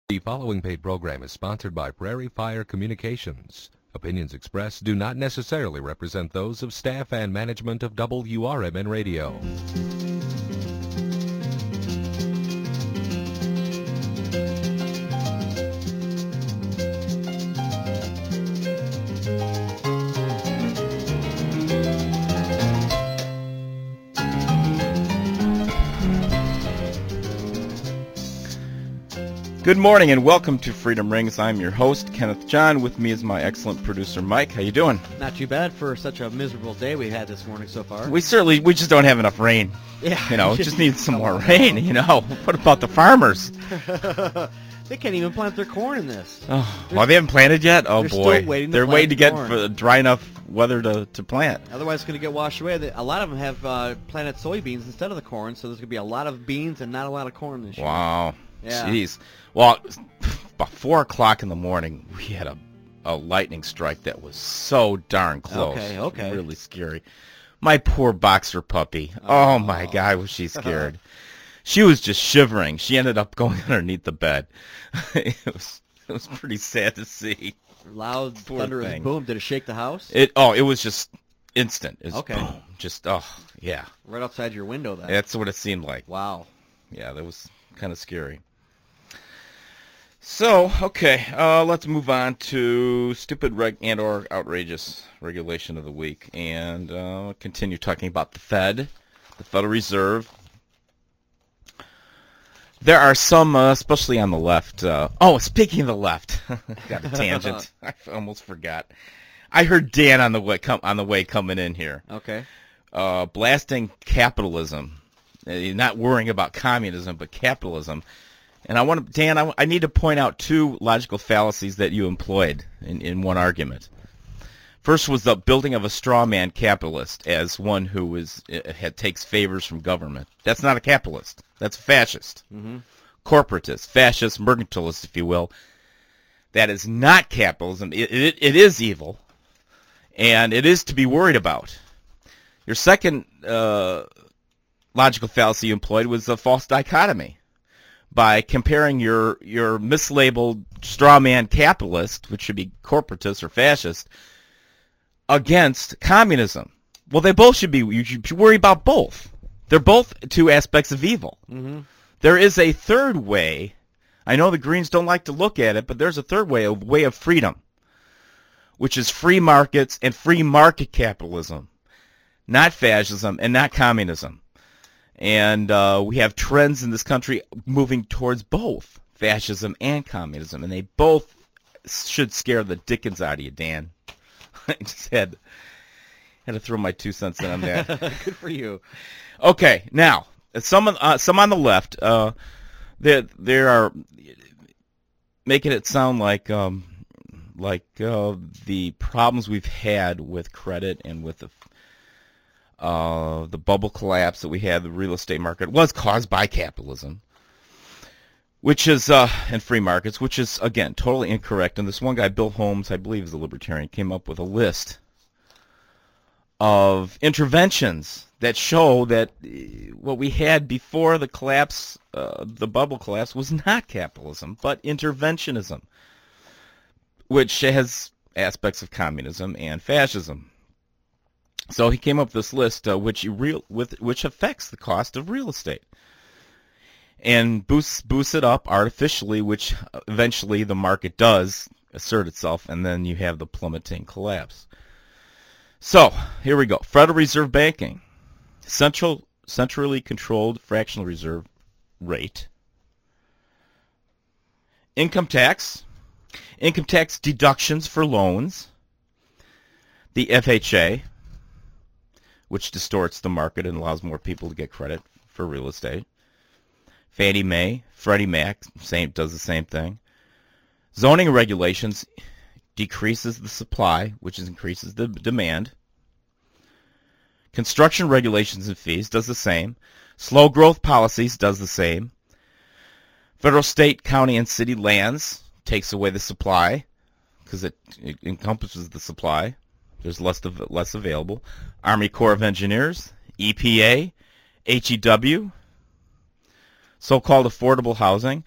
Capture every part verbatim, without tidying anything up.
The following paid program is sponsored by Prairie Fire Communications. Opinions expressed do not necessarily represent those of staff and management of W R M N Radio. Good morning and welcome to Freedom Rings. I'm your host, Kenneth John. With me is my excellent producer, Mike. How you doing? Not too bad for such a miserable day we had this morning so far. We certainly, we just don't have enough rain. Yeah. You know, just need some more rain, you know. What about the farmers? They can't even plant their corn in this. Oh, well, they haven't planted yet? Oh, they're boy. still waiting to they're plant waiting to get corn. for dry enough weather to, to plant. Otherwise, it's going to get washed away. They- A lot of them have uh, planted soybeans instead of the corn, so there's going to be a lot of beans and not a lot of corn this year. Wow. Yeah. Jeez. Well, about four o'clock in the morning, we had a, a lightning strike that was so darn close. Okay, okay. Really scary. My poor boxer puppy. Oh, my God, was she scared. She was just shivering. She ended up going underneath the bed. it was it was pretty sad to see. Loud, Poor thunderous thing. boom. Did it shake the house? It oh, it was just instant. It was Okay. boom. Just oh, yeah. Right outside your window, then. That's what it seemed like. Wow. Yeah, that was kind of scary. So, okay, uh, let's move on to stupid reg and or outrageous regulation of the week, and uh, continue talking about the Fed, the Federal Reserve. There are some, uh, especially on the left. Uh, oh, speaking of the left, got a tangent. I almost forgot. I heard Dan on the way come on the way coming in here, Okay. uh, blasting capitalism, uh, not worrying about communism, but capitalism. And I want to, Dan, I, I need to point out two logical fallacies that you employed in, in one argument. First was the building of a straw man capitalist as one who is uh, had, takes favors from government. That's not a capitalist. That's a fascist. Mm-hmm. Corporatist, fascist, mercantilist, if you will. That is not capitalism. It, it, it is evil, and it is to be worried about. Your second uh, logical fallacy you employed was a false dichotomy, by comparing your your mislabeled straw man capitalist, which should be corporatist or fascist, against communism. Well, they both should be. You should worry about both. They're both two aspects of evil. Mm-hmm. There is a third way. I know the Greens don't like to look at it, but there's a third way, a way of freedom, which is free markets and free market capitalism, not fascism and not communism. And uh, we have trends in this country moving towards both fascism and communism, and they both should scare the dickens out of you, Dan. I just had had to throw my two cents in on that. Good for you. Okay, now some on- uh, some on the left, uh, there there are making it sound like um, like uh, the problems we've had with credit and with the Uh, the bubble collapse that we had, the real estate market, was caused by capitalism, which is, uh, and free markets, which is, again, totally incorrect. And this one guy, Bill Holmes, I believe is a libertarian, came up with a list of interventions that show that uh, what we had before the collapse, uh, the bubble collapse, was not capitalism, but interventionism, which has aspects of communism and fascism. So he came up with this list, uh, which real with which affects the cost of real estate, and boosts boosts it up artificially, which eventually the market does assert itself, and then you have the plummeting collapse. So here we go: Federal Reserve banking, central centrally controlled fractional reserve rate, income tax, income tax deductions for loans, the F H A, which distorts the market and allows more people to get credit for real estate. Fannie Mae, Freddie Mac, same does the same thing. Zoning regulations decreases the supply, which is increases the demand. Construction regulations and fees does the same. Slow growth policies does the same. Federal, state, county, and city lands takes away the supply because it, it encompasses the supply. There's less of, less available. Army Corps of Engineers, E P A, H E W, so-called affordable housing.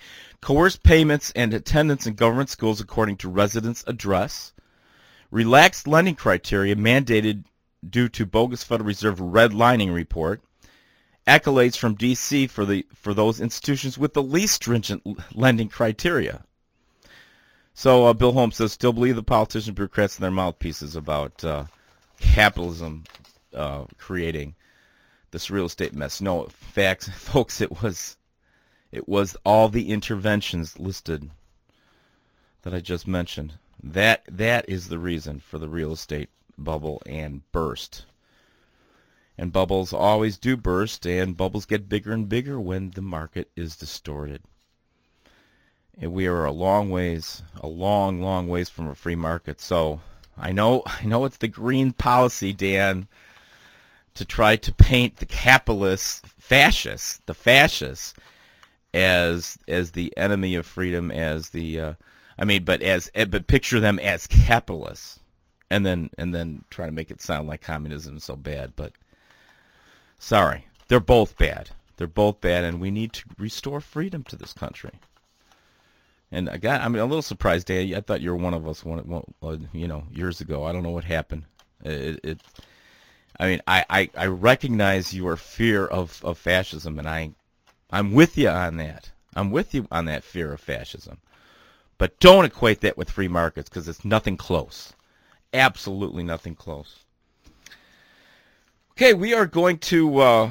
coerced payments and attendance in government schools according to residence address, relaxed lending criteria mandated due to bogus Federal Reserve redlining report, accolades from D C for the for those institutions with the least stringent lending criteria. So uh, Bill Holmes says, still believe the politicians, bureaucrats, and their mouthpieces about uh, capitalism uh, creating this real estate mess. No, facts, folks, it was it was all the interventions listed that I just mentioned. That that is the reason for the real estate bubble and burst. And bubbles always do burst, and bubbles get bigger and bigger when the market is distorted. And we are a long ways, a long, long ways from a free market. So I know, I know it's the green policy, Dan, to try to paint the capitalists, fascists, the fascists, as as the enemy of freedom, as the, uh, I mean, but as but picture them as capitalists, and then and then try to make it sound like communism is so bad. But sorry, they're both bad. They're both bad, and we need to restore freedom to this country. And I got, I'm a little surprised, Dan. I thought you were one of us, one, one, you know, years ago. I don't know what happened. It, it I mean, I, I, I recognize your fear of, of fascism, and I, I'm with you on that. I'm with you on that fear of fascism. But don't equate that with free markets, because it's nothing close. Absolutely nothing close. Okay, we are going to uh,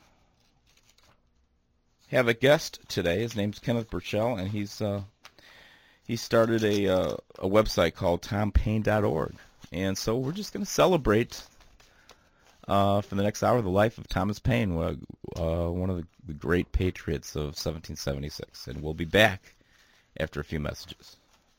have a guest today. His name's Kenneth Burchell, and he's uh, he started a uh, a website called tom paine dot org. And so we're just going to celebrate uh, for the next hour the life of Thomas Paine, uh, one of the, the great patriots of seventeen seventy-six. And we'll be back after a few messages.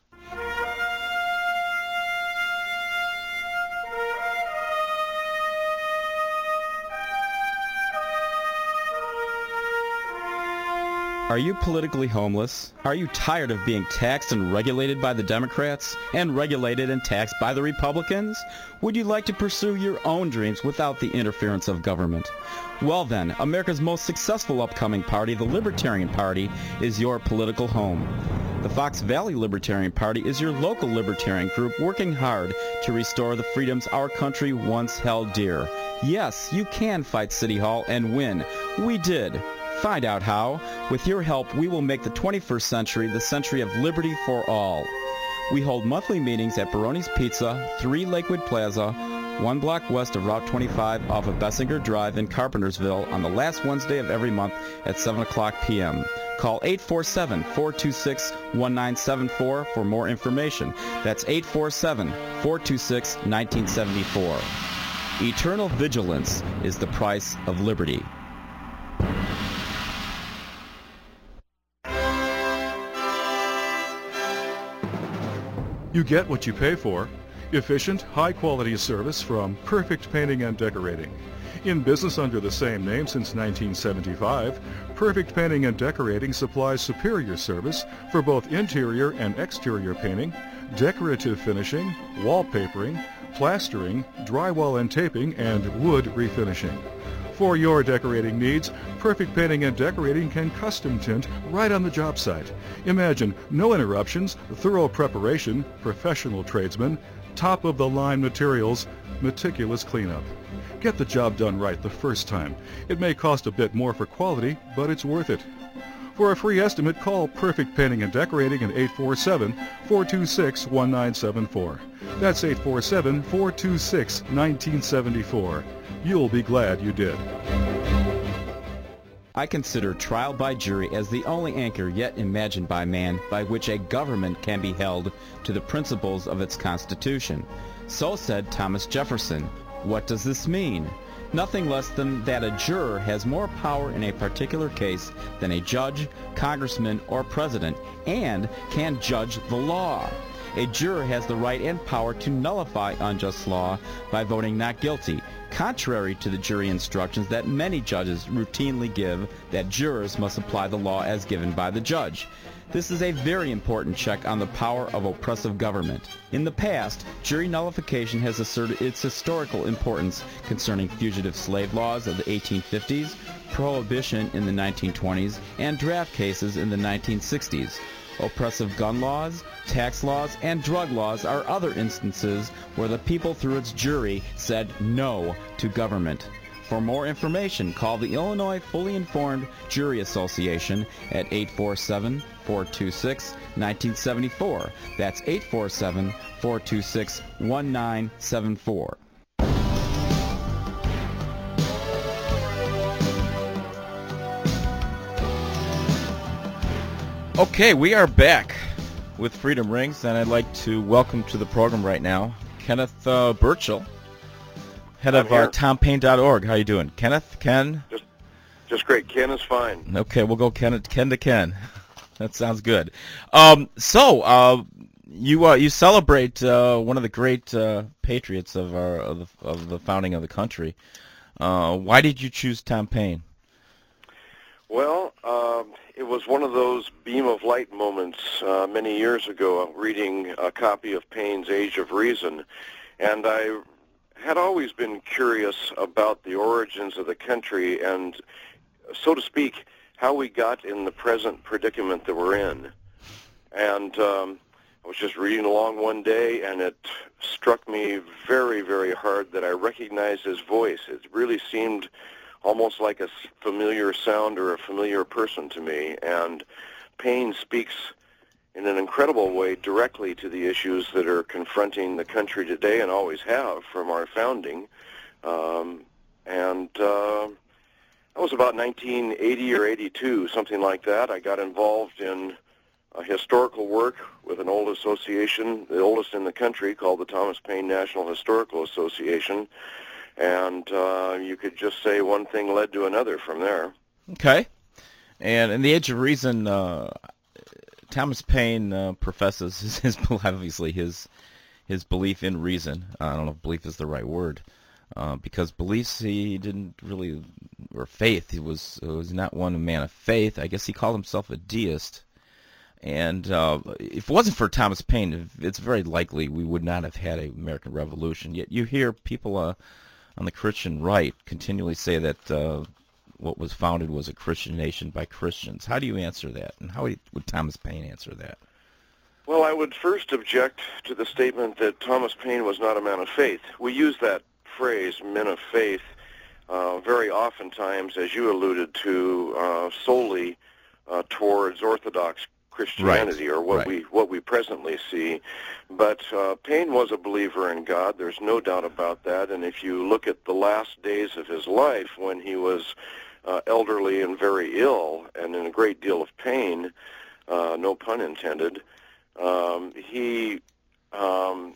Are you politically homeless? Are you tired of being taxed and regulated by the Democrats and regulated and taxed by the Republicans? Would you like to pursue your own dreams without the interference of government? Well then, America's most successful upcoming party, the Libertarian Party, is your political home. The Fox Valley Libertarian Party is your local libertarian group working hard to restore the freedoms our country once held dear. Yes, you can fight City Hall and win. We did. Find out how. With your help, we will make the twenty-first century the century of liberty for all. We hold monthly meetings at Baroni's Pizza, three Lakewood Plaza, one block west of Route twenty-five off of Bessinger Drive in Carpentersville on the last Wednesday of every month at seven o'clock p m Call eight four seven, four two six, one nine seven four for more information. That's eight four seven, four two six, one nine seven four. Eternal vigilance is the price of liberty. You get what you pay for. Efficient, high-quality service from Perfect Painting and Decorating. In business under the same name since nineteen seventy-five, Perfect Painting and Decorating supplies superior service for both interior and exterior painting, decorative finishing, wallpapering, plastering, drywall and taping, and wood refinishing. For your decorating needs, Perfect Painting and Decorating can custom tint right on the job site. Imagine no interruptions, thorough preparation, professional tradesmen, top-of-the-line materials, meticulous cleanup. Get the job done right the first time. It may cost a bit more for quality, but it's worth it. For a free estimate, call Perfect Painting and Decorating at eight four seven, four two six, one nine seven four. That's eight four seven, four two six, one nine seven four. You'll be glad you did. I consider trial by jury as the only anchor yet imagined by man by which a government can be held to the principles of its Constitution. So said Thomas Jefferson. What does this mean? Nothing less than that a juror has more power in a particular case than a judge, congressman, or president, and can judge the law. A juror has the right and power to nullify unjust law by voting not guilty, contrary to the jury instructions that many judges routinely give that jurors must apply the law as given by the judge. This is a very important check on the power of oppressive government. In the past, jury nullification has asserted its historical importance concerning fugitive slave laws of the eighteen fifties, prohibition in the nineteen twenties, and draft cases in the nineteen sixties. Oppressive gun laws, tax laws, and drug laws are other instances where the people through its jury said no to government. For more information, call the Illinois Fully Informed Jury Association at eight four seven, four two six, one nine seven four. That's eight four seven, four two six, one nine seven four. Okay, we are back with Freedom Rings, and I'd like to welcome to the program right now Kenneth uh, Burchell, head I'm of uh, here. tom paine dot org. How you doing, Kenneth? Ken? Just, just great. Ken is fine. Okay, we'll go Ken, Ken to Ken. That sounds good. Um, so uh, you uh, you celebrate uh, one of the great uh, patriots of our of the, of the founding of the country. Uh, why did you choose Tom Paine? Well, um, it was one of those beam of light moments uh, many years ago, reading a copy of Paine's Age of Reason, and I had always been curious about the origins of the country and, so to speak, how we got in the present predicament that we're in. And um, I was just reading along one day, and it struck me very, very hard that I recognized his voice. It really seemed almost like a familiar sound or a familiar person to me. And Paine speaks in an incredible way directly to the issues that are confronting the country today and always have from our founding. Um, and uh, that was about nineteen eighty or eighty-two, something like that. I got involved in uh, historical work with an old association, the oldest in the country, called the Thomas Paine National Historical Association. And uh, you could just say one thing led to another from there. Okay. And in the Age of Reason, uh, Thomas Paine uh, professes his, his obviously his his belief in reason. I don't know if belief is the right word, uh, because beliefs he didn't really, or faith. He was was not one a man of faith. I guess he called himself a deist. And uh, if it wasn't for Thomas Paine, it's very likely we would not have had an American Revolution. Yet you hear people uh, on the Christian right continually say that uh, what was founded was a Christian nation by Christians. How do you answer that, and how would, would Thomas Paine answer that? Well, I would first object to the statement that Thomas Paine was not a man of faith. We use that phrase, men of faith, uh, very oftentimes, as you alluded to, uh, solely uh, towards Orthodox Christianity, right, or what right. we what we presently see. But uh, Paine was a believer in God. There's no doubt about that. And if you look at the last days of his life, when he was uh, elderly and very ill and in a great deal of pain, uh, no pun intended, um, he um,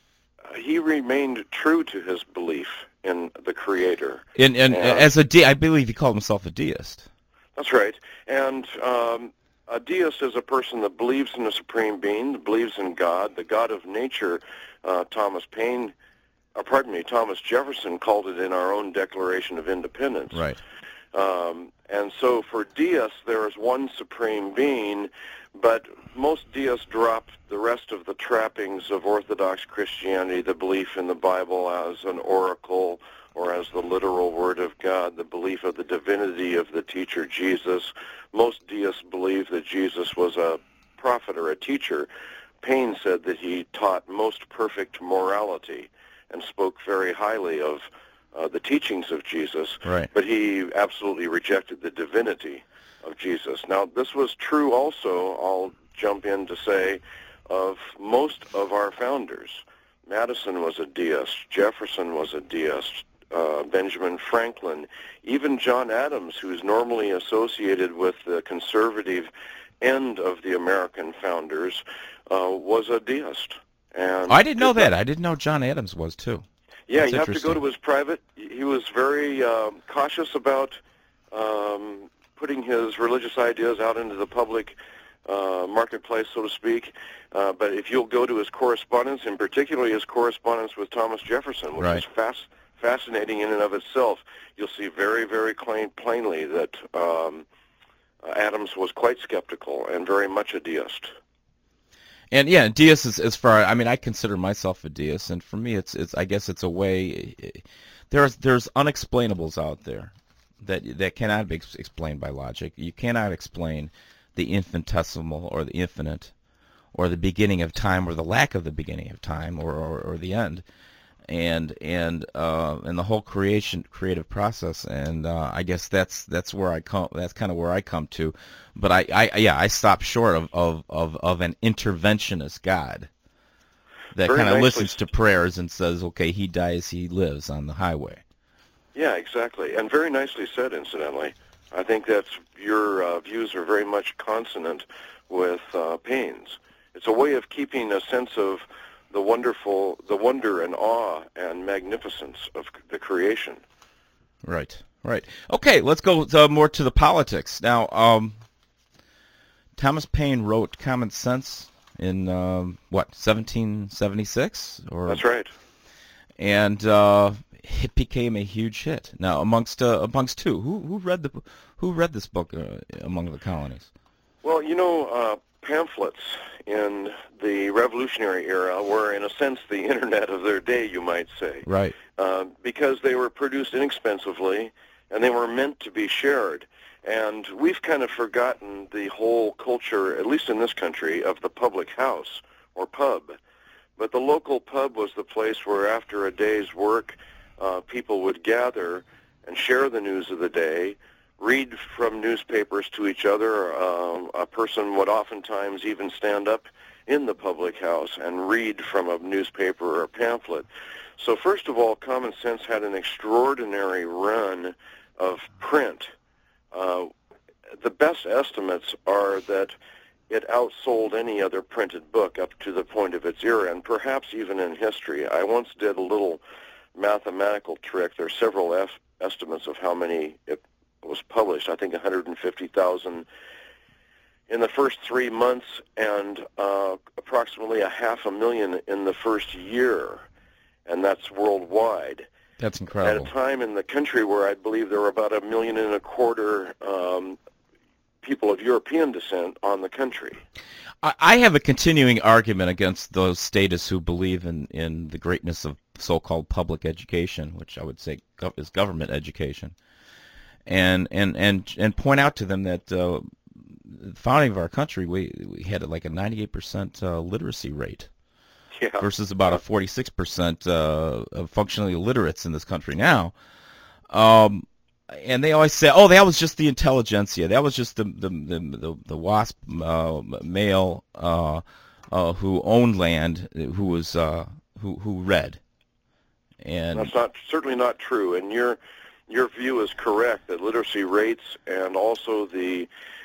he remained true to his belief in the Creator. And, and, and as a de- I believe he called himself a deist. That's right. And um, a deist is a person that believes in a supreme being, that believes in God, the God of nature. Uh, Thomas Paine, uh, pardon me, Thomas Jefferson called it in our own Declaration of Independence. Right. Um, and so for deists, there is one supreme being, but most deists drop the rest of the trappings of Orthodox Christianity, the belief in the Bible as an oracle or as the literal Word of God, the belief of the divinity of the teacher Jesus. Most deists believe that Jesus was a prophet or a teacher. Paine said that he taught most perfect morality and spoke very highly of uh, the teachings of Jesus, right. but he absolutely rejected the divinity of Jesus. Now, this was true also, I'll jump in to say, of most of our founders. Madison was a deist. Jefferson was a deist. Uh, Benjamin Franklin, even John Adams, who's normally associated with the conservative end of the American founders, uh, was a deist. And I didn't know did that. not, I didn't know John Adams was too. Yeah, That's you have to go interesting. to his private. He was very uh, cautious about um, putting his religious ideas out into the public uh, marketplace, so to speak. Uh, but if you'll go to his correspondence, and particularly his correspondence with Thomas Jefferson, which Right. is fast. fascinating in and of itself, you'll see very, very plain, plainly that um, uh, Adams was quite skeptical and very much a deist. And yeah, deist is as far. I mean, I consider myself a deist, and for me, it's it's. I guess it's a way. There's there's unexplainables out there that that cannot be ex- explained by logic. You cannot explain the infinitesimal or the infinite, or the beginning of time or the lack of the beginning of time or or, or the end, and and uh, and the whole creation creative process. And uh, I guess that's that's where I come. That's kind of where I come to. But I, I yeah I stop short of, of, of, of an interventionist God that Very kind of nicely listens to prayers and says, okay, he dies, he lives on the highway. Yeah, exactly, and very nicely said, incidentally. I think that's your uh, views are very much consonant with uh, Paine's. It's a way of keeping a sense of the wonderful, the wonder and awe and magnificence of the creation. Right, right. Okay, let's go uh, more to the politics now. Um, Thomas Paine wrote Common Sense in um, what seventeen seventy-six, or That's right. and uh, it became a huge hit. Now, amongst uh, amongst who who who read the who read this book uh, among the colonies? Well, you know, uh, pamphlets in the Revolutionary era were, in a sense, the internet of their day, you might say. Right. Uh, because they were produced inexpensively, and they were meant to be shared. And we've kind of forgotten the whole culture, at least in this country, of the public house or pub. But the local pub was the place where, after a day's work, uh, people would gather and share the news of the day, read from newspapers to each other. Um, a person would oftentimes even stand up in the public house and read from a newspaper or a pamphlet. So first of all, Common Sense had an extraordinary run of print. Uh, the best estimates are that it outsold any other printed book up to the point of its era, and perhaps even in history. I once did a little mathematical trick. There are several F- estimates of how many it was published. I think one hundred fifty thousand in the first three months, and uh, approximately a half a million in the first year, and that's worldwide. That's incredible. At a time in the country where I believe there were about a million and a quarter um, people of European descent on the country. I, I have a continuing argument against those statists who believe in, in the greatness of so-called public education, which I would say gov- is government education, and and and and point out to them that uh, the founding of our country, we we had like a ninety-eight percent uh, literacy rate. Yeah. Versus about a forty-six percent uh, of functionally illiterates in this country now. Um, and they always say, oh, that was just the intelligentsia. That was just the the, the, the, the WASP uh, male uh, uh, who owned land, who was uh, who who read. And that's not certainly not true. And your your view is correct that literacy rates and also the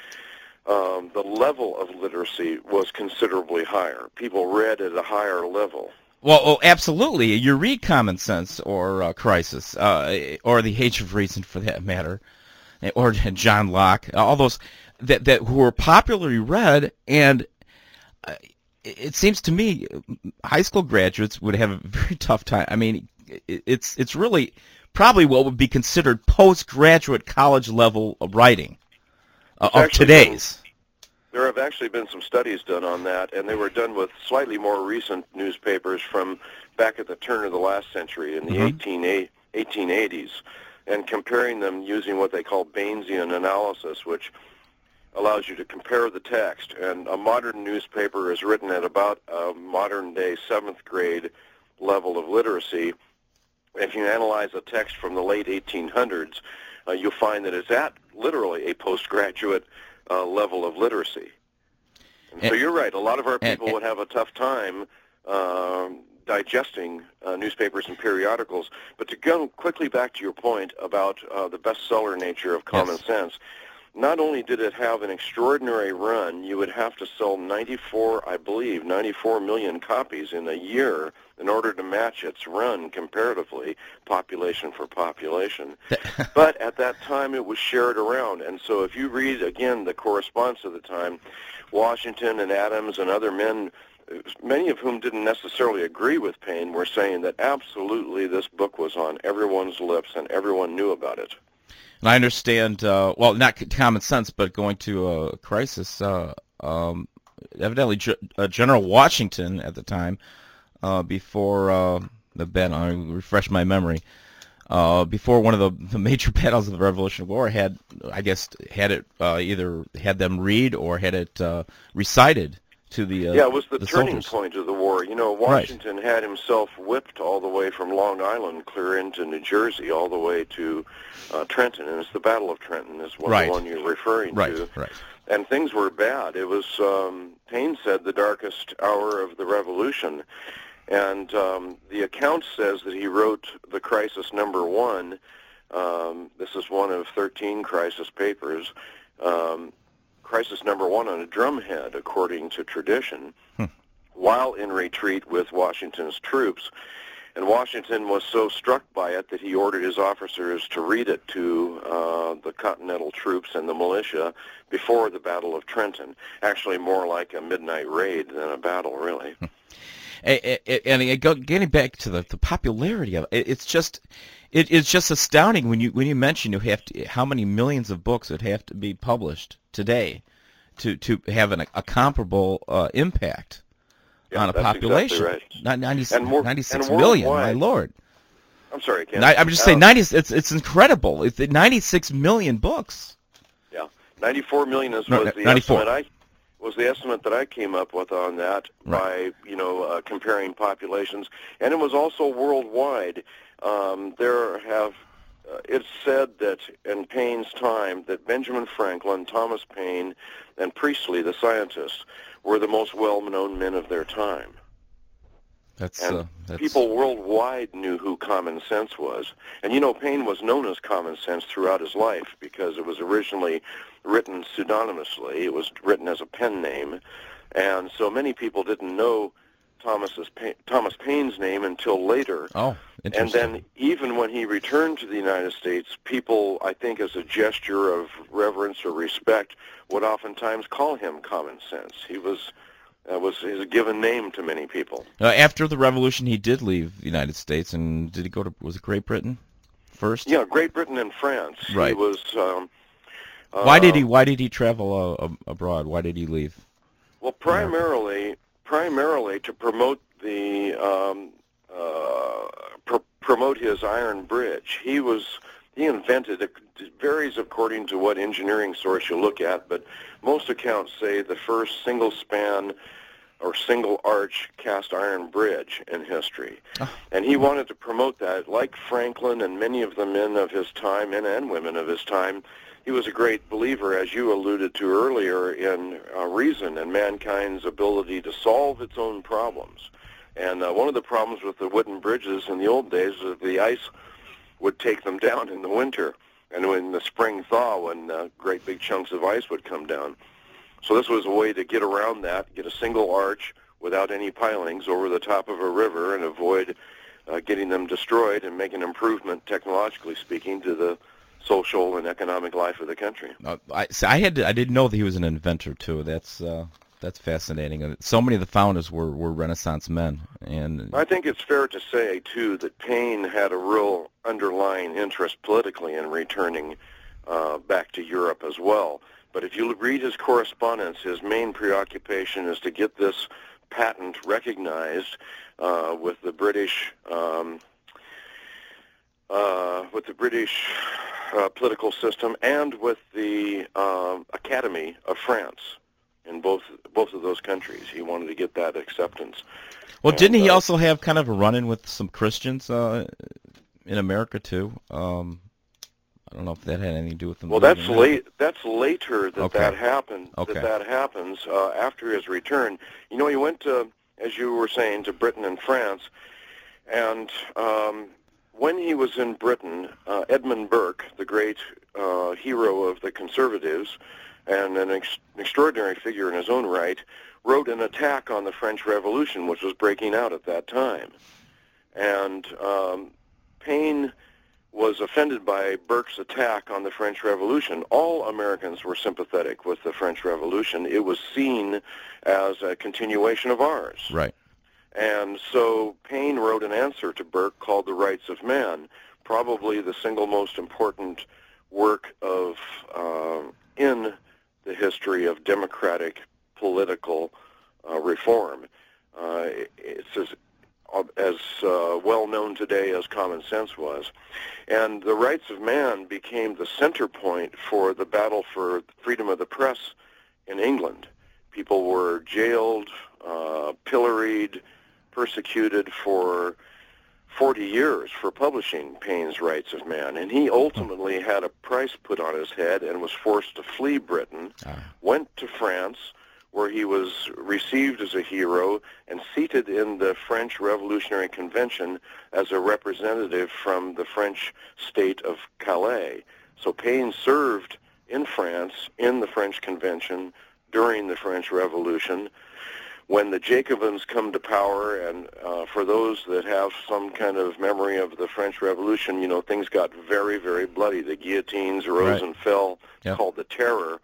Um, the level of literacy was considerably higher. People read at a higher level. Well, oh, absolutely. You read Common Sense or uh, Crisis, uh, or The Age of Reason, for that matter, or John Locke, all those that that who were popularly read, and uh, it seems to me high school graduates would have a very tough time. I mean, it's it's really probably what would be considered postgraduate college level writing. Uh, of today's. Been, there have actually been some studies done on that, and they were done with slightly more recent newspapers from back at the turn of the last century in the mm-hmm. eighteen eighties, and comparing them using what they call Bayesian analysis, which allows you to compare the text. And a modern newspaper is written at about a modern-day seventh grade level of literacy. If you analyze a text from the late eighteen hundreds, uh, you'll find that it's at literally a postgraduate uh, level of literacy. And and, so you're right. A lot of our people and, and, would have a tough time um, digesting uh, newspapers and periodicals. But to go quickly back to your point about uh, the bestseller nature of Common yes. Sense, not only did it have an extraordinary run, you would have to sell ninety-four, I believe, ninety-four million copies in a year in order to match its run comparatively, population for population. But at that time, it was shared around. And so if you read, again, the correspondence of the time, Washington and Adams and other men, many of whom didn't necessarily agree with Paine, were saying that absolutely this book was on everyone's lips and everyone knew about it. And I understand, uh, well, not c- common sense, but going to a crisis. Uh, um, evidently, G- uh, General Washington at the time, uh, before uh, the battle, I refresh my memory, uh, before one of the, the major battles of the Revolutionary War, had, I guess, had it uh, either had them read or had it uh, recited to the uh, Yeah, it was the, the turning soldiers. point of the war. You know, Washington had himself whipped all the way from Long Island clear into New Jersey, all the way to uh, Trenton, and it's the Battle of Trenton is one, Right. the one you're referring Right, to. right. And things were bad. It was, um, Paine said, the darkest hour of the Revolution. And um, the account says that he wrote the crisis number one. Um, this is one of thirteen crisis papers. Um, crisis number one on a drumhead, according to tradition, Hmm. while in retreat with Washington's troops. And Washington was so struck by it that he ordered his officers to read it to uh, the Continental troops and the militia before the Battle of Trenton. Actually, more like a midnight raid than a battle, really. And, and, and go- getting back to the, the popularity of it, it's just it, it's just astounding when you when you mention you have to, how many millions of books would have to be published today to to have an, a comparable uh, impact Yeah, on a that's population. exactly right. Not ninety, And more- ninety-six and million, my worldwide. lord. I'm sorry, Ken. Ni- I'm just Uh, saying, ninety. It's it's incredible. It's ninety-six million books. Yeah, ninety-four million is, No, was the ninety-four. estimate I was the estimate that I came up with on that by you know uh, comparing populations, and it was also worldwide. Um, there have uh, it's said that in Paine's time that Benjamin Franklin, Thomas Paine, and Priestley, the scientists, were the most well-known men of their time. That's, And uh, that's people worldwide knew who Common Sense was. And, you know, Paine was known as Common Sense throughout his life because it was originally written pseudonymously. It was written as a pen name. And so many people didn't know Thomas's Pa- Thomas Paine's name until later. Oh, And interesting. then even when he returned to the United States, people, I think as a gesture of reverence or respect, would oftentimes call him Common Sense. He was... That was his given name to many people. Uh, after the Revolution, he did leave the United States, and did he go to, was it Great Britain first? Yeah, Great Britain and France. Right. He was. Um, Why did uh, he Why did he travel uh, ab- abroad? Why did he leave? Well, primarily, primarily to promote the um, uh, pr- promote his iron bridge. He was. He invented. It varies according to what engineering source you look at, but most accounts say the first single span or single arch cast iron bridge in history. Oh. And he wanted to promote that. Like Franklin and many of the men of his time, men and women of his time, he was a great believer, as you alluded to earlier, in uh, reason and mankind's ability to solve its own problems. And uh, one of the problems with the wooden bridges in the old days is the ice would take them down in the winter, and in the spring thaw when uh, great big chunks of ice would come down. So this was a way to get around that, get a single arch without any pilings over the top of a river and avoid uh, getting them destroyed and make an improvement, technologically speaking, to the social and economic life of the country. Uh, I so I had to, I didn't know that he was an inventor too. That's uh, that's fascinating. Uh, So many of the founders were, were Renaissance men, and I think it's fair to say, too, that Paine had a real underlying interest politically in returning uh, back to Europe as well. But if you read his correspondence, his main preoccupation is to get this patent recognized uh, with the British um, uh, with the British uh, political system and with the uh, Academy of France. In both both of those countries, he wanted to get that acceptance. well, didn't And, he uh, also have kind of a run-in with some Christians uh, in America too? Um, I don't know if that had anything to do with them. Well, leaving that's there. late. That's later that Okay. that happened. Okay. That that happens uh, after his return. You know, he went to, as you were saying, to Britain and France, and um, when he was in Britain, uh, Edmund Burke, the great uh, hero of the conservatives, and an ex- extraordinary figure in his own right, wrote an attack on the French Revolution, which was breaking out at that time. And um, Paine was offended by Burke's attack on the French Revolution. All Americans were sympathetic with the French Revolution. It was seen as a continuation of ours. Right. And so Paine wrote an answer to Burke called The Rights of Man, probably the single most important work of uh, in the history of democratic political uh, reform. Uh, it's as, as uh, well known today as common sense was. And the rights of man became the center point for the battle for freedom of the press in England. People were jailed, uh, pilloried, persecuted for forty years for publishing Paine's Rights of Man. And he ultimately had a price put on his head and was forced to flee Britain, went to France, where he was received as a hero and seated in the French Revolutionary Convention as a representative from the French state of Calais. So Paine served in France in the French Convention during the French Revolution. When the Jacobins come to power, and uh, for those that have some kind of memory of the French Revolution, you know, things got very, very bloody. The guillotines rose Right. and fell, Yep. called the Terror.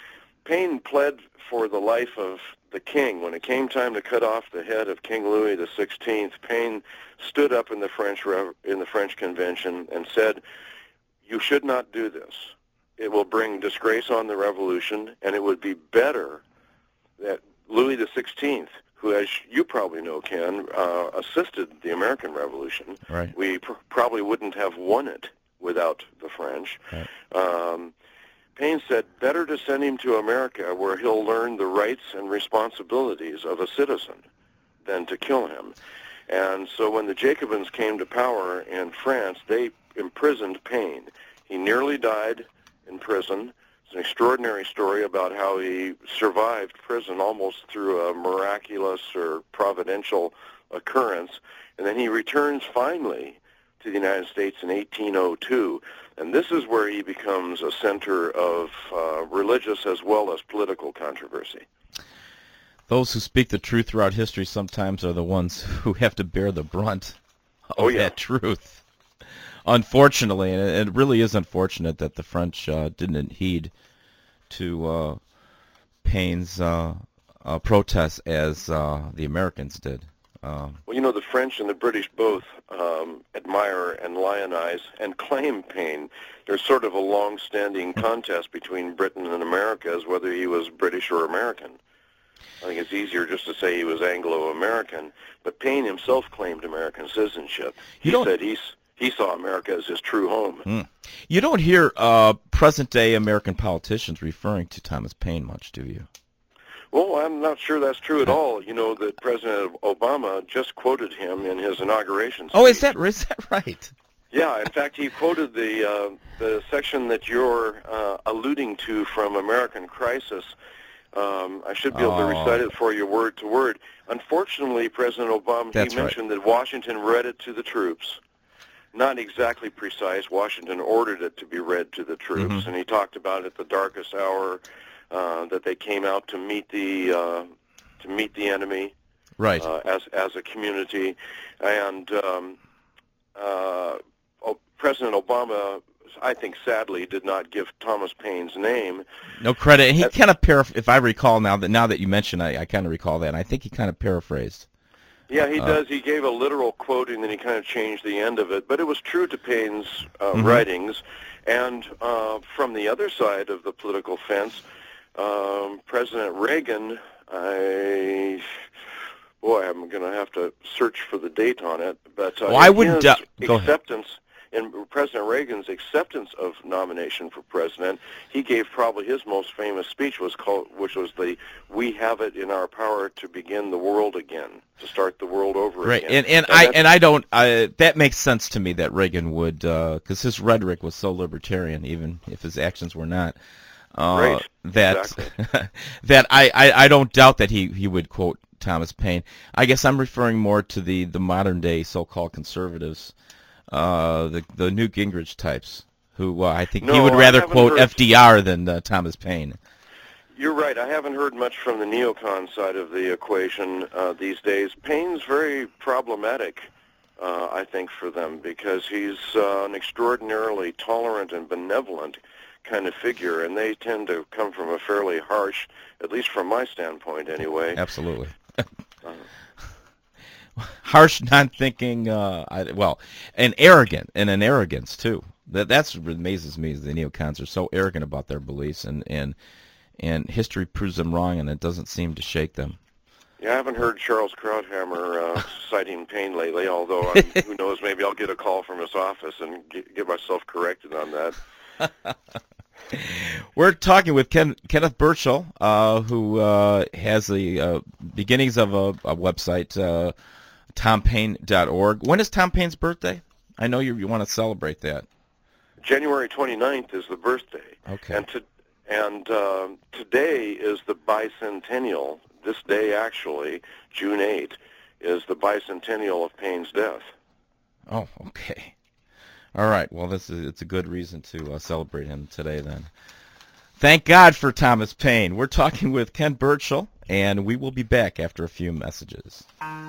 Paine pled for the life of the king. When it came time to cut off the head of King Louis the sixteenth, Paine stood up in the French Rev- in the French Convention and said, "You should not do this. It will bring disgrace on the revolution, and it would be better that Louis the sixteenth, who, as you probably know, Ken, uh, assisted the American Revolution. Right. We pr- probably wouldn't have won it without the French. Right. Um, Paine said, better to send him to America where he'll learn the rights and responsibilities of a citizen than to kill him." And so when the Jacobins came to power in France, they imprisoned Paine. He nearly died in prison. It's an extraordinary story about how he survived prison almost through a miraculous or providential occurrence. And then he returns finally to the United States in eighteen oh two. And this is where he becomes a center of uh, religious as well as political controversy. Those who speak the truth throughout history sometimes are the ones who have to bear the brunt of Oh, yeah. that truth. Unfortunately, and it really is unfortunate that the French uh, didn't heed to uh, Paine's uh, uh, protests as uh, the Americans did. Uh, Well, you know, the French and the British both um, admire and lionize and claim Paine. There's sort of a long-standing contest between Britain and America as whether he was British or American. I think it's easier just to say he was Anglo-American, but Paine himself claimed American citizenship. He You don't- said he's, he saw America as his true home. mm. You don't hear uh, present-day American politicians referring to Thomas Paine much, do you? Well, I'm not sure that's true at all. You know that President Obama just quoted him in his inauguration speech. Oh, is that is that right? Yeah, in fact, he quoted the uh, the section that you're uh, alluding to from American Crisis. Um, I should be able to Oh. recite it for you word to word. Unfortunately, President Obama, That's he right. mentioned that Washington read it to the troops. Not exactly precise. Washington ordered it to be read to the troops, Mhm. and he talked about at the darkest hour uh, that they came out to meet the uh, to meet the enemy. Right. Uh, as as a community, and um, uh, oh, President Obama, I think, sadly, did not give Thomas Paine's name. No credit. And he That- kind of paraph if I recall now that now that you mention, I, I kind of recall that. And I think he kind of paraphrased. Yeah, he Uh, does. He gave a literal quote, and then he kind of changed the end of it. But it was true to Paine's uh, Mhm. writings. And uh, from the other side of the political fence, um, President Reagan, I, boy, I'm going to have to search for the date on it. But uh, Well, I in wouldn't his doubt- go ahead. acceptance, in President Reagan's acceptance of nomination for president, he gave probably his most famous speech, was called, which was the "We have it in our power to begin the world again, to start the world over Right. again." And and And I that's- and I don't. I, that makes sense to me that Reagan would, because his rhetoric was so libertarian, even if his actions were not. Uh, Right, That exactly. that I, I, I don't doubt that he, he would quote Thomas Paine. I guess I'm referring more to the, the modern day so-called conservatives, uh, the the Newt Gingrich types, who uh, I think he No, would I rather haven't quote heard- F D R than uh, Thomas Paine. You're right. I haven't heard much from the neocon side of the equation uh, these days. Paine's very problematic, uh, I think, for them because he's uh, an extraordinarily tolerant and benevolent kind of figure, and they tend to come from a fairly harsh, at least from my standpoint anyway. Absolutely. Harsh, non-thinking, uh, I, well, and arrogant, and an arrogance too. That that's what amazes me is the neocons are so arrogant about their beliefs, and and and history proves them wrong, and it doesn't seem to shake them. Yeah, I haven't heard Charles Krauthammer uh, citing Payne lately, although I'm, who knows, maybe I'll get a call from his office and get, get myself corrected on that. We're talking with Ken, Kenneth Burchell, uh, who uh, has the uh, beginnings of a, a website, uh, tom paine dot org. When is Tom Paine's birthday? I know you, you want to celebrate that. January twenty-ninth is the birthday. Okay. And, to, and uh, today is the bicentennial. This day, actually, June eighth, is the bicentennial of Paine's death. Oh, okay. All right. Well, this is it's a good reason to uh, celebrate him today, then. Thank God for Thomas Paine. We're talking with Ken Burchell, and we will be back after a few messages.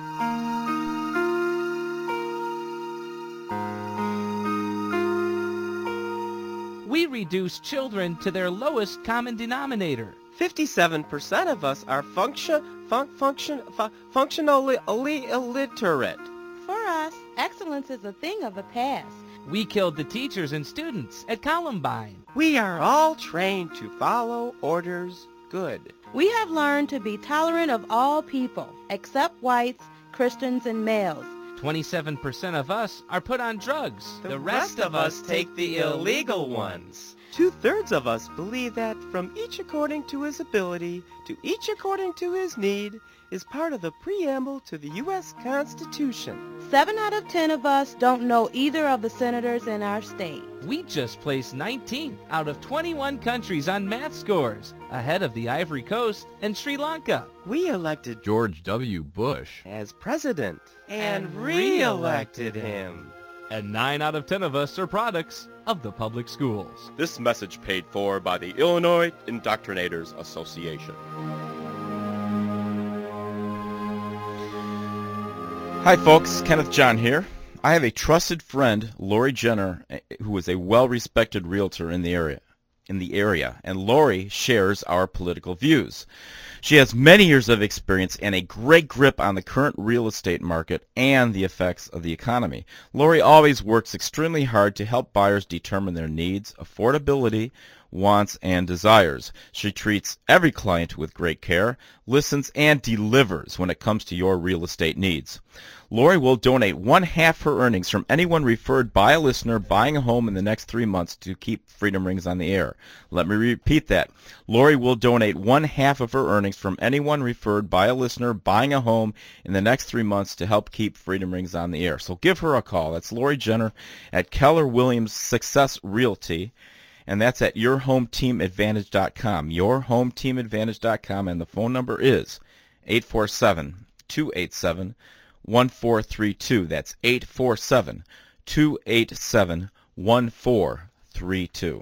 We reduce children to their lowest common denominator. fifty-seven percent of us are function, fun, function, fu- functionally illi- illiterate. For us, excellence is a thing of the past. We killed the teachers and students at Columbine. We are all trained to follow orders good. We have learned to be tolerant of all people, except whites, Christians, and males. twenty-seven percent of us are put on drugs. The rest of us take the illegal ones. Two-thirds of us believe that from each according to his ability, to each according to his need, is part of the preamble to the U S Constitution. Seven out of ten of us don't know either of the senators in our state. We just placed nineteenth out of twenty-one countries on math scores, ahead of the Ivory Coast and Sri Lanka. We elected George W. Bush. as president and, And re-elected him. And nine out of ten of us are products of the public schools. This message paid for by the Illinois Indoctrinators Association. Hi, folks. Kenneth John here. I have a trusted friend, Lori Jenner, who is a well-respected realtor in the area. In the area, and Lori shares our political views. She has many years of experience and a great grip on the current real estate market and the effects of the economy. Lori always works extremely hard to help buyers determine their needs, affordability, wants, and desires. She treats every client with great care, listens, and delivers when it comes to your real estate needs. Lori will donate one half her earnings from anyone referred by a listener buying a home in the next three months to keep Freedom Rings on the air. Let me repeat that. Lori will donate one half of her earnings from anyone referred by a listener buying a home in the next three months to help keep Freedom Rings on the air. So give her a call. That's Lori Jenner at Keller Williams Success Realty. And that's at your home team advantage dot com, your home team advantage dot com, and the phone number is eight four seven, two eight seven, one four three two. That's eight four seven, two eight seven, one four three two.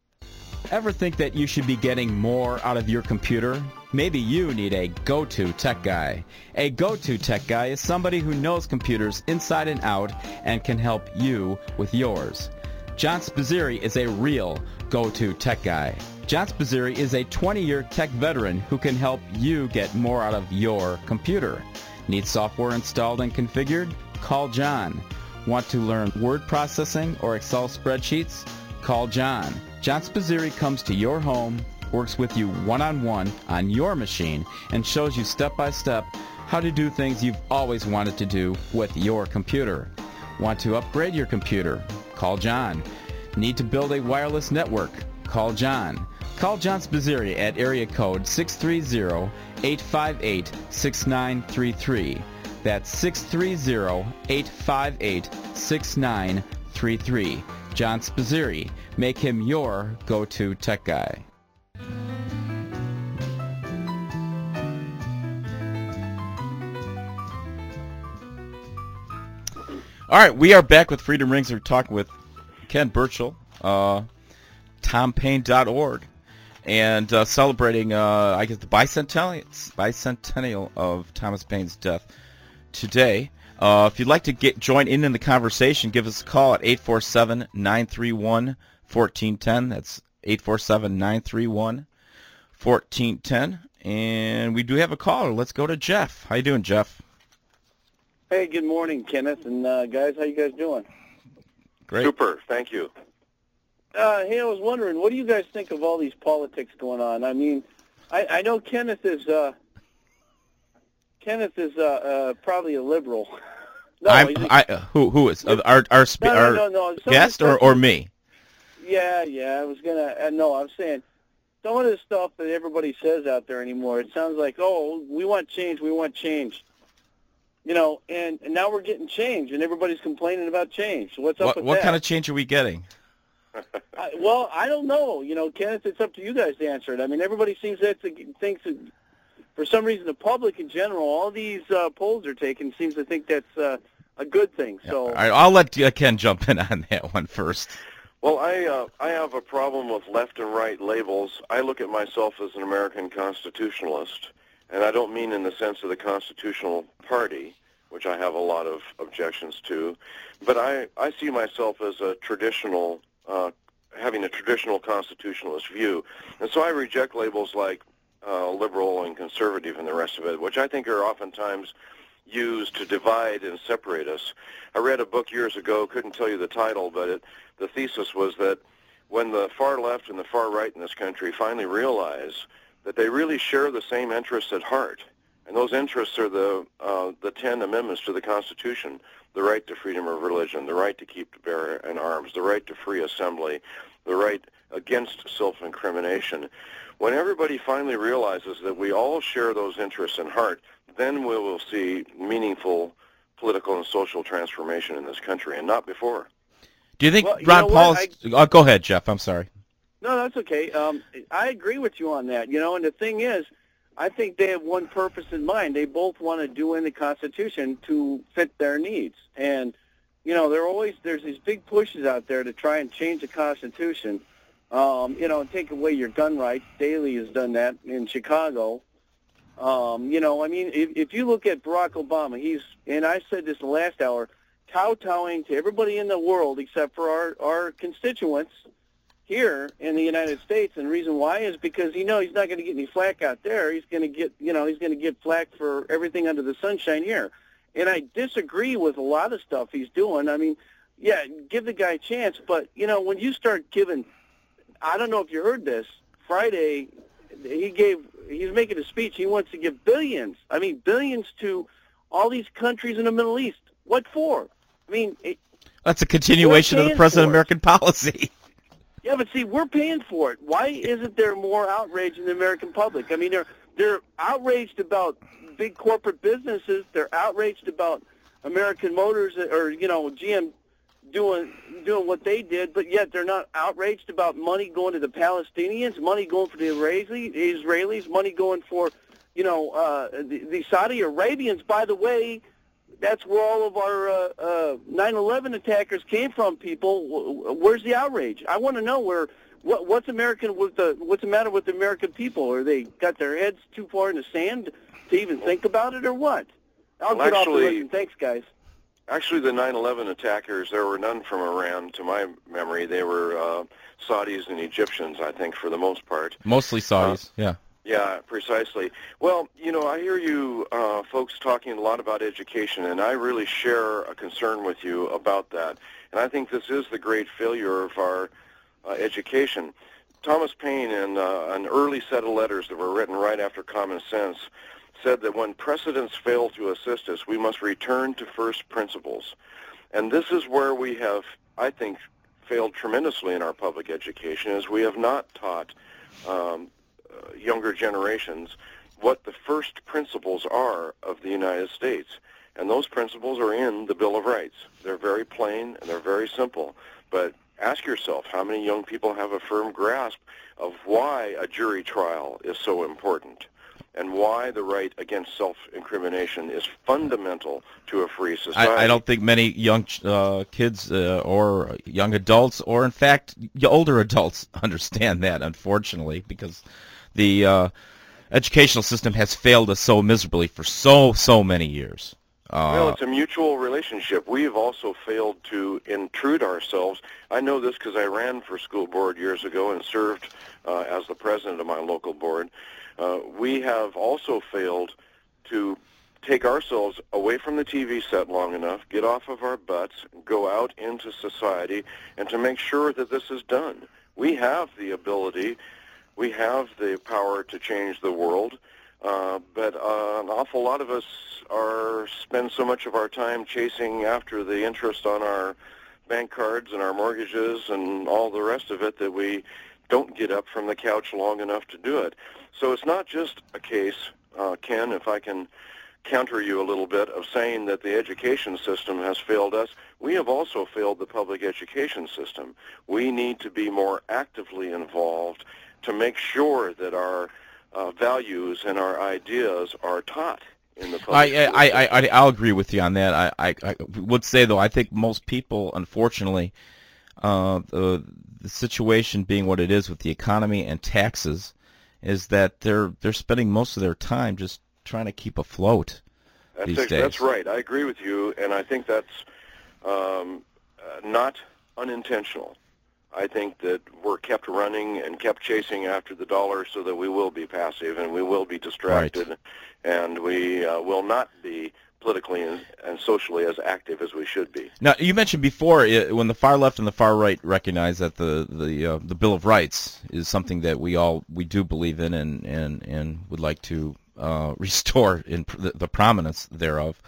Ever think that you should be getting more out of your computer? Maybe you need a go-to tech guy. A go-to tech guy is somebody who knows computers inside and out and can help you with yours. John Spazzeri is a real go-to tech guy. John Spazzeri is a twenty-year tech veteran who can help you get more out of your computer. Need software installed and configured? Call John. Want to learn word processing or Excel spreadsheets? Call John. John Spazzeri comes to your home, works with you one-on-one on your machine, and shows you step-by-step how to do things you've always wanted to do with your computer. Want to upgrade your computer? Call John. Need to build a wireless network? Call John. Call John Spazzeri at area code six three zero, eight five eight, six nine three three. That's six three zero, eight five eight, six nine three three. John Spazzeri. Make him your go-to tech guy. All right, we are back with Freedom Rings. We're talking with Ken Burchell, uh, tom paine dot org, and uh, celebrating, uh, I guess, the bicentennial, bicentennial of Thomas Paine's death today. Uh, if you'd like to get join in in the conversation, give us a call at eight four seven, nine three one, one four one zero. That's eight four seven, nine three one, one four one zero. And we do have a caller. Let's go to Jeff. How you doing, Jeff? Hey, good morning, Kenneth, and uh, guys, how you guys doing? Great. Super, thank you. Uh, hey, I was wondering, what do you guys think of all these politics going on? I mean, I, I know Kenneth is uh, Kenneth is uh, uh, probably a liberal. No, I'm, he's a- I, uh, who who is uh, our our, spe- No, no, our no, no. Some of guest the or stuff or you- me? Yeah, yeah. I was gonna. Uh, no, I'm saying some of the stuff that everybody says out there anymore. It sounds like, oh, we want change. We want change. You know, and, and now we're getting change, and everybody's complaining about change. So what's up What with what that? kind of change are we getting? I, well, I don't know. You know, Kenneth, it's up to you guys to answer it. I mean, everybody seems that to, thinks that for some reason the public in general, all these uh, polls are taken, seems to think that's uh, a good thing. So All right, I'll let uh, Ken jump in on that one first. Well, I uh, I have a problem with left and right labels. I look at myself as an American constitutionalist, and I don't mean in the sense of the Constitutional Party, which I have a lot of objections to, but I, I see myself as a traditional, uh, having a traditional constitutionalist view. And so I reject labels like uh, liberal and conservative and the rest of it, which I think are oftentimes used to divide and separate us. I read a book years ago, couldn't tell you the title, but it, the thesis was that when the far left and the far right in this country finally realize that they really share the same interests at heart, and those interests are the uh, the ten amendments to the Constitution: the right to freedom of religion, the right to keep to bear in arms, the right to free assembly, the right against self-incrimination. When everybody finally realizes that we all share those interests in heart, then we will see meaningful political and social transformation in this country, and not before. Do you think Well, you Ron know what? Paul's? I- Oh, go ahead, Jeff. I'm sorry. no, that's okay. Um, I agree with you on that. You know, and the thing is, I think they have one purpose in mind. They both want to do in the Constitution to fit their needs. And, you know, there always there's these big pushes out there to try and change the Constitution, um, you know, and take away your gun rights. Daley has done that in Chicago. Um, you know, I mean, if, if you look at Barack Obama, he's, and I said this the last hour, kowtowing to everybody in the world except for our, our constituents here in the United States, and the reason why is because you know he's not going to get any flack out there. He's going to get, you know, he's going to get flack for everything under the sunshine here. And I disagree with a lot of stuff he's doing. I mean, yeah, give the guy a chance, but you know, when you start giving, I don't know if you heard this, Friday, he gave, he's making a speech. He wants to give billions. I mean, billions to all these countries in the Middle East. What for? I mean, it, That's a continuation of the paying present for it. American policy. Yeah, but see, we're paying for it. Why isn't there more outrage in the American public? I mean, they're they're outraged about big corporate businesses. They're outraged about American Motors or you know G M doing doing what they did, but yet they're not outraged about money going to the Palestinians, money going for the Israeli, Israelis, money going for you know uh, the, the Saudi Arabians. By the way, that's where all of our uh, uh, nine eleven attackers came from. People, where's the outrage? I want to know where. What, what's American with the? What's the matter with the American people? Are they got their heads too far in the sand to even think about it, or what? I'll Well, get off the actually- listen. Thanks, guys. Actually, the nine eleven attackers, there were none from Iran, to my memory. They were uh, Saudis and Egyptians, I think, for the most part. Mostly Saudis. yeah. Yeah, precisely. Well, you know, I hear you uh, folks talking a lot about education, and I really share a concern with you about that. And I think this is the great failure of our uh, education. Thomas Paine, in uh, an early set of letters that were written right after Common Sense, said that when precedents fail to assist us, we must return to first principles. And this is where we have, I think, failed tremendously in our public education, is we have not taught um, uh, younger generations what the first principles are of the United States. And those principles are in the Bill of Rights. They're very plain and they're very simple. But ask yourself, how many young people have a firm grasp of why a jury trial is so important and why the right against self-incrimination is fundamental to a free society? I, I don't think many young uh, kids uh, or young adults, or in fact older adults, understand that, unfortunately, because the uh, educational system has failed us so miserably for so, so many years. Uh, Well, it's a mutual relationship. We've also failed to intrude ourselves. I know this because I ran for school board years ago and served uh, as the president of my local board. Uh, we have also failed to take ourselves away from the T V set long enough, get off of our butts, go out into society, and to make sure that this is done. We have the ability, we have the power to change the world, uh, but uh, an awful lot of us are spend so much of our time chasing after the interest on our bank cards and our mortgages and all the rest of it that we don't get up from the couch long enough to do it. So it's not just a case, uh, Ken, if I can counter you a little bit, of saying that the education system has failed us. We have also failed the public education system. We need to be more actively involved to make sure that our uh, values and our ideas are taught in the public I, I, I, I, I'll agree with you on that. I, I, I would say, though, I think most people, unfortunately, uh, the, the situation being what it is with the economy and taxes, is that they're they're spending most of their time just trying to keep afloat that's these ex- days. That's right. I agree with you, and I think that's um, uh, not unintentional. I think that we're kept running and kept chasing after the dollar so that we will be passive and we will be distracted, right. and we uh, will not be politically and, and socially as active as we should be. Now, you mentioned before uh, when the far left and the far right recognize that the the uh, the Bill of Rights is something that we all we do believe in and and, and would like to uh, restore in pr- the, the prominence thereof.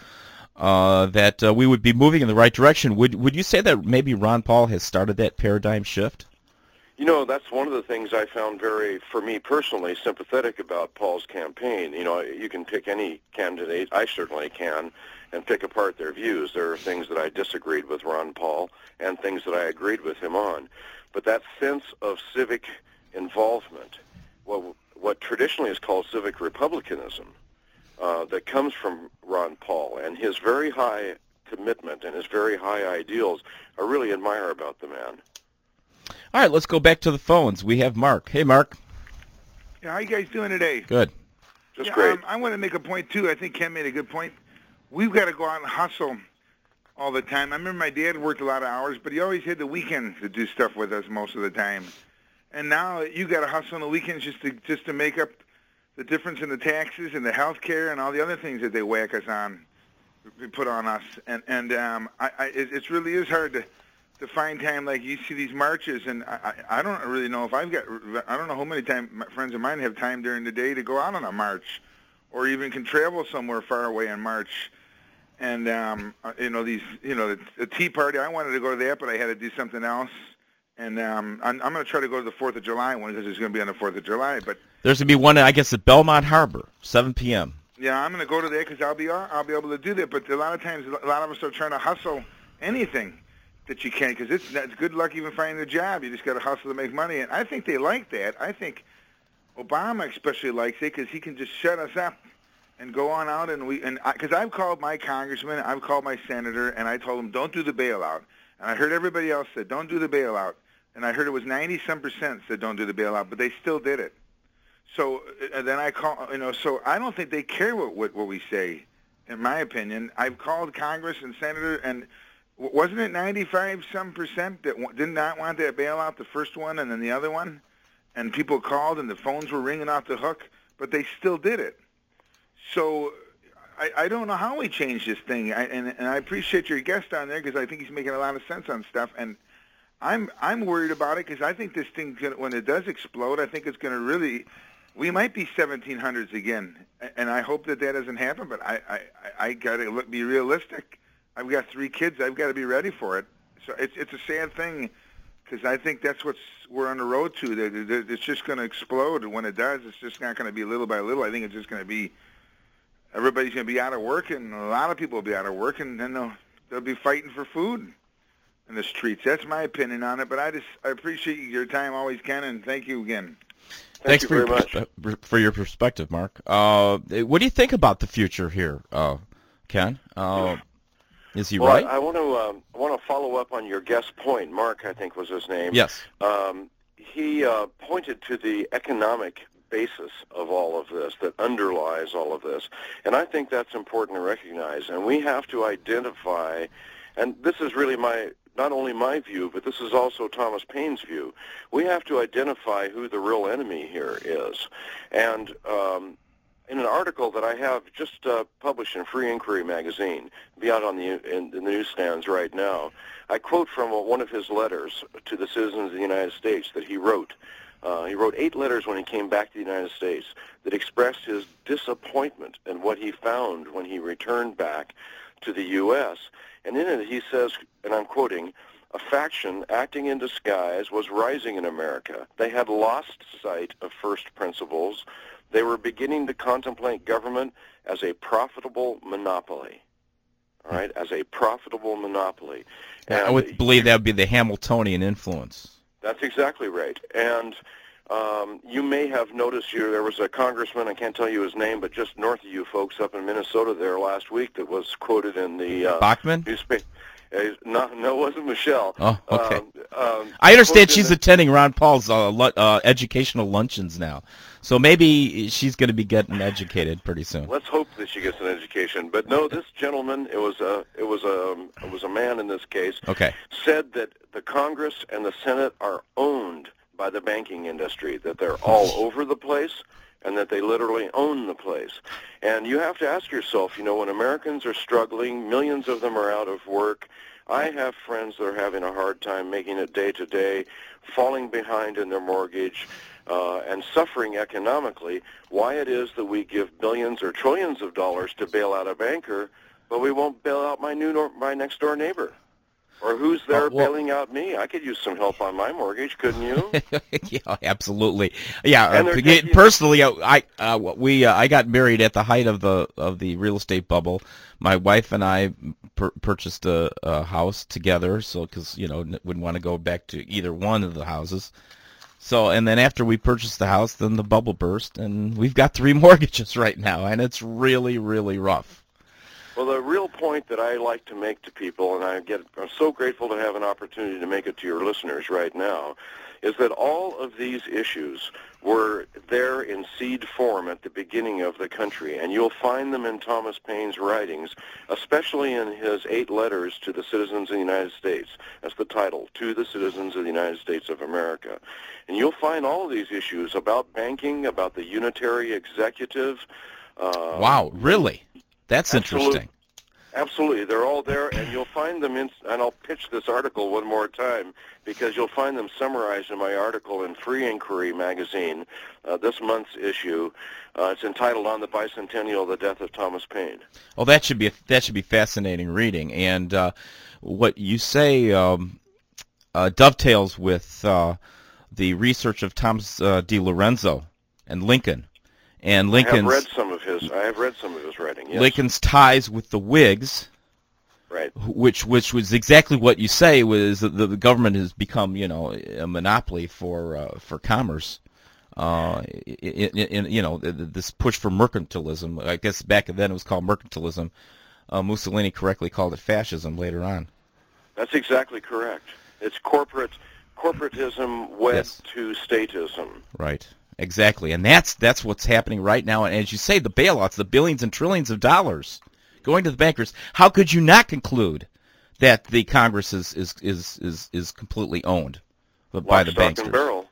Uh, that uh, we would be moving in the right direction. Would would you say that maybe Ron Paul has started that paradigm shift? You know, that's one of the things I found very, for me personally, sympathetic about Paul's campaign. You know, you can pick any candidate, I certainly can, and pick apart their views. There are things that I disagreed with Ron Paul and things that I agreed with him on. But that sense of civic involvement, what, what traditionally is called civic republicanism, uh, that comes from Ron Paul and his very high commitment and his very high ideals, I really admire about the man. All right, let's go back to the phones. We have Mark. Hey, Mark. Yeah, how you guys doing today? Good. Just yeah, great. Um, I want to make a point, too. I think Ken made a good point. We've got to go out and hustle all the time. I remember my dad worked a lot of hours, but he always had the weekends to do stuff with us most of the time. And now you got to hustle on the weekends just to just to make up the difference in the taxes and the health care and all the other things that they whack us on, they put on us. And, and um, I, I, it, it really is hard to... to find time. Like you see these marches, and I, I don't really know if I've got, I don't know how many time my friends of mine have time during the day to go out on a march, or even can travel somewhere far away and march. And um, you know these, you know, the, the Tea Party. I wanted to go to that, but I had to do something else. And um, I'm, I'm going to try to go to the Fourth of July one because it's going to be on the Fourth of July. But there's going to be one, I guess, at Belmont Harbor, seven p.m. Yeah, I'm going to go to that because I'll be I'll be able to do that. But a lot of times, a lot of us are trying to hustle anything that you can, because it's, it's good luck even finding a job. You just got to hustle to make money. And I think they like that. I think Obama especially likes it because he can just shut us up and go on out. And we and because I've called my congressman, I've called my senator, and I told them don't do the bailout. And I heard everybody else said don't do the bailout. And I heard it was ninety some percent said don't do the bailout, but they still did it. So and then I call, you know, so I don't think they care what what, what we say. In my opinion, I've called Congress and senator and. Wasn't it ninety-five some percent that did not want that bailout, the first one and then the other one? And people called and the phones were ringing off the hook, but they still did it. So I, I don't know how we change this thing. I, and, and I appreciate your guest on there because I think he's making a lot of sense on stuff. And I'm I'm worried about it because I think this thing, when it does explode, I think it's going to really, we might be seventeen hundreds again. And I hope that that doesn't happen, but I, I, I got to look, be realistic. I've got three kids. I've got to be ready for it. So it's it's a sad thing because I think that's what we're on the road to. That it's just going to explode. And when it does, it's just not going to be little by little. I think it's just going to be everybody's going to be out of work, and a lot of people will be out of work, and then they'll they'll be fighting for food in the streets. That's my opinion on it. But I just I appreciate your time, always, Ken, and thank you again. Thank Thanks you for very your much. Perspe- for your perspective, Mark. Uh, what do you think about the future here, uh, Ken? Uh, Is he well, right? I, I want to um, I want to follow up on your guest point. Mark, I think was his name. Yes. Um, he uh, pointed to the economic basis of all of this that underlies all of this, and I think that's important to recognize. And we have to identify, and this is really my not only my view, but this is also Thomas Paine's view. We have to identify who the real enemy here is, and. Um, in an article that I have just uh, published in Free Inquiry magazine, be out on the in, in the newsstands right now, I quote from uh, one of his letters to the citizens of the United States that he wrote. Uh, he wrote eight letters when he came back to the United States that expressed his disappointment in what he found when he returned back to the U S And in it he says, and I'm quoting, "A faction acting in disguise was rising in America. They had lost sight of first principles. They were beginning to contemplate government as a profitable monopoly." All right, as a profitable monopoly. And I would believe that would be the Hamiltonian influence. That's exactly right. And um, you may have noticed here there was a congressman, I can't tell you his name, but just north of you folks up in Minnesota there last week that was quoted in the uh, Bachman? newspaper. Uh, no, no, it wasn't Michelle. Oh, okay. Um, um, I understand she's the, attending Ron Paul's uh, lu- uh, educational luncheons now, so maybe she's going to be getting educated pretty soon. Let's hope that she gets an education. But no, this gentleman, it was a, it was a, it was a man in this case. Okay. Said that the Congress and the Senate are owned by the banking industry, that they're all over the place, and that they literally own the place. And you have to ask yourself, you know, when Americans are struggling, millions of them are out of work. I have friends that are having a hard time making it day to day, falling behind in their mortgage, uh, and suffering economically. Why it is that we give billions or trillions of dollars to bail out a banker, but we won't bail out my new nor- my next door neighbor? Or who's there Uh, well- bailing out me? I could use some help on my mortgage, couldn't you? Yeah, absolutely. Yeah, And uh, they're p- taking- personally, uh, I uh, we uh, I got married at the height of the of the real estate bubble. My wife and I pur- purchased a, a house together, so because you know n- wouldn't want to go back to either one of the houses. So and then after we purchased the house, then the bubble burst, and we've got three mortgages right now, and it's really really rough. Well, the real point that I like to make to people, and I get, I'm so grateful to have an opportunity to make it to your listeners right now, is that all of these issues were there in seed form at the beginning of the country, and you'll find them in Thomas Paine's writings, especially in his eight letters to the citizens of the United States. That's the title, To the Citizens of the United States of America. And you'll find all of these issues about banking, about the unitary executive. Uh, Wow, really? That's Absolute- interesting. Absolutely. They're all there, and you'll find them in, and I'll pitch this article one more time, because you'll find them summarized in my article in Free Inquiry magazine, uh, this month's issue. Uh, it's entitled On the Bicentennial of the Death of Thomas Paine. Well, that should be a, that should be fascinating reading, and uh, what you say um, uh, dovetails with uh, the research of Thomas uh, D. Lorenzo and Lincoln, and I have Lincoln's read some of his. I have read some of his writing. Yes. Lincoln's ties with the Whigs, right? Which which was exactly what you say, was that the, the government has become, you know, a monopoly for uh, for commerce. Uh, in, in, you know, this push for mercantilism. I guess back then it was called mercantilism. Uh, Mussolini correctly called it fascism later on. That's exactly correct. It's corporate corporatism wed Yes. to statism. Right. Exactly. And that's that's what's happening right now. And as you say, the bailouts, the billions and trillions of dollars going to the bankers. How could you not conclude that the Congress is is is is, is completely owned by Lock, the stock, bankers? and barrel.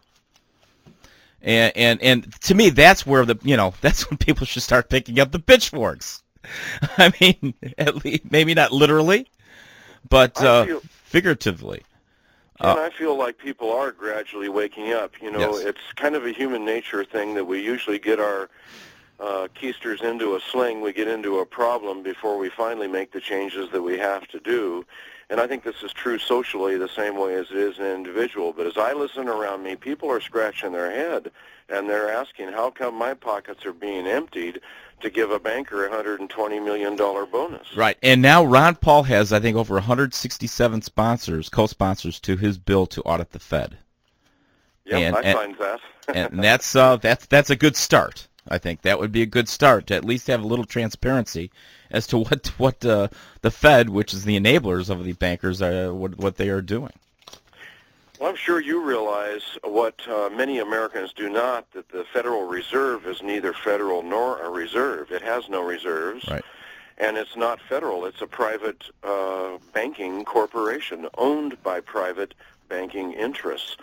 And, and and to me, that's where the you know that's when people should start picking up the pitchforks. I mean, at least maybe not literally, but I uh, feel- figuratively. And I feel like people are gradually waking up. You know, Yes. it's kind of a human nature thing that we usually get our uh, keisters into a sling, we get into a problem before we finally make the changes that we have to do. And I think this is true socially the same way as it is an individual. But as I listen around me, people are scratching their head, and they're asking, how come my pockets are being emptied to give a banker a one hundred twenty million dollars bonus? Right. And now Ron Paul has, I think, over one hundred sixty-seven sponsors, co-sponsors to his bill to audit the Fed. Yeah, and, I and, find that. and that's uh, that's that's a good start. I think that would be a good start to at least have a little transparency as to what what uh, the Fed, which is the enablers of the bankers, are what what they are doing. Well, I'm sure you realize what uh, many Americans do not, that the Federal Reserve is neither federal nor a reserve. It has no reserves. Right. And it's not federal. It's a private uh, banking corporation owned by private banking interests.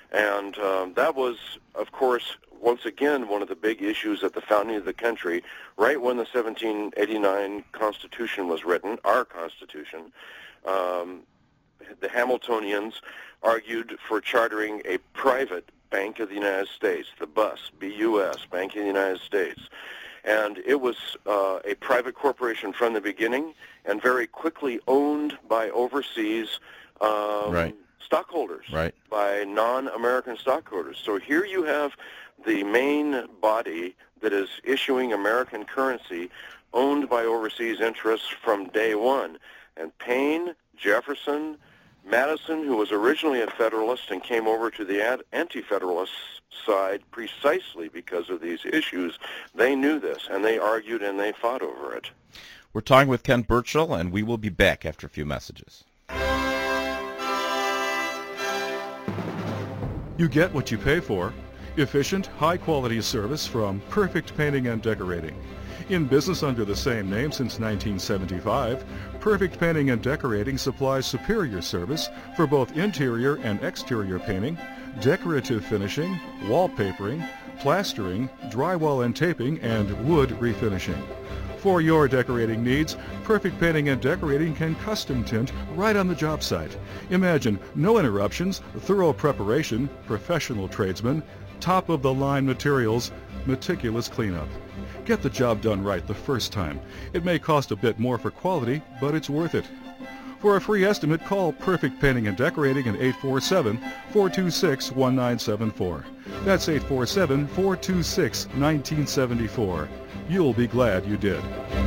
And um, that was, of course, once again, one of the big issues at the founding of the country, right when the seventeen eighty-nine Constitution was written, our Constitution. Um, the Hamiltonians argued for chartering a private Bank of the United States, the B U S, B U S, Bank of the United States. And it was uh, a private corporation from the beginning and very quickly owned by overseas um, Right. stockholders, Right. by non-American stockholders. So here you have the main body that is issuing American currency owned by overseas interests from day one. And Paine, Jefferson, Madison, who was originally a Federalist and came over to the anti-Federalist side precisely because of these issues, they knew this, and they argued and they fought over it. We're talking with Ken Burchell, and we will be back after a few messages. You get what you pay for. Efficient, high-quality service from Perfect Painting and Decorating. In business under the same name since nineteen seventy-five, Perfect Painting and Decorating supplies superior service for both interior and exterior painting, decorative finishing, wallpapering, plastering, drywall and taping, and wood refinishing. For your decorating needs, Perfect Painting and Decorating can custom tint right on the job site. Imagine no interruptions, thorough preparation, professional tradesmen, top-of-the-line materials, meticulous cleanup. Get the job done right the first time. It may cost a bit more for quality, but it's worth it. For a free estimate, call Perfect Painting and Decorating at eight four seven, four two six, one nine seven four. That's eight four seven, four two six, one nine seven four. You'll be glad you did.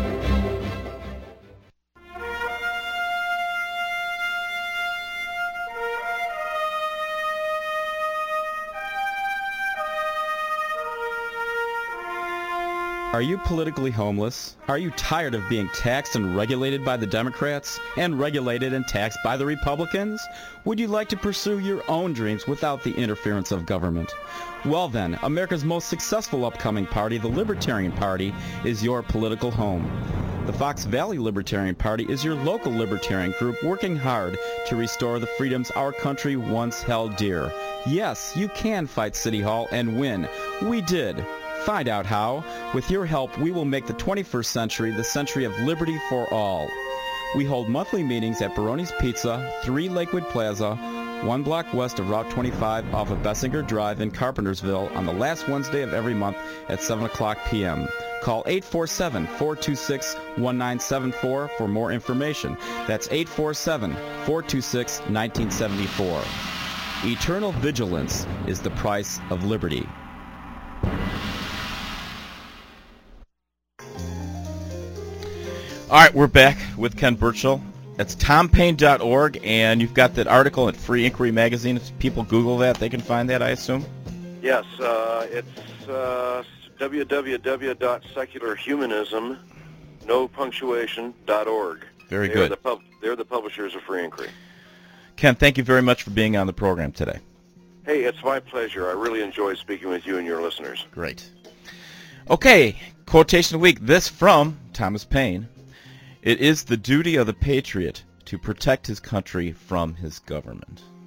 Are you politically homeless? Are you tired of being taxed and regulated by the Democrats and regulated and taxed by the Republicans? Would you like to pursue your own dreams without the interference of government? Well then, America's most successful upcoming party, the Libertarian Party, is your political home. The Fox Valley Libertarian Party is your local libertarian group working hard to restore the freedoms our country once held dear. Yes, you can fight City Hall and win. We did. Find out how. With your help, we will make the twenty-first century the century of liberty for all. We hold monthly meetings at Baroni's Pizza, three Lakewood Plaza, one block west of Route twenty-five off of Bessinger Drive in Carpentersville on the last Wednesday of every month at seven o'clock p m Call eight four seven, four two six, one nine seven four for more information. That's eight four seven, four two six, one nine seven four. Eternal vigilance is the price of liberty. All right, we're back with Ken Burchell. That's tom paine dot org, and you've got that article at Free Inquiry Magazine. If people Google that, they can find that, I assume? Yes, uh, it's uh, w w w dot secular humanism, no punctuation, dot org. Very they good. Are the pub- they're the publishers of Free Inquiry. Ken, thank you very much for being on the program today. Hey, it's my pleasure. I really enjoyed speaking with you and your listeners. Great. Okay, quotation of the week. This from Thomas Paine. It is the duty of the patriot to protect his country from his government.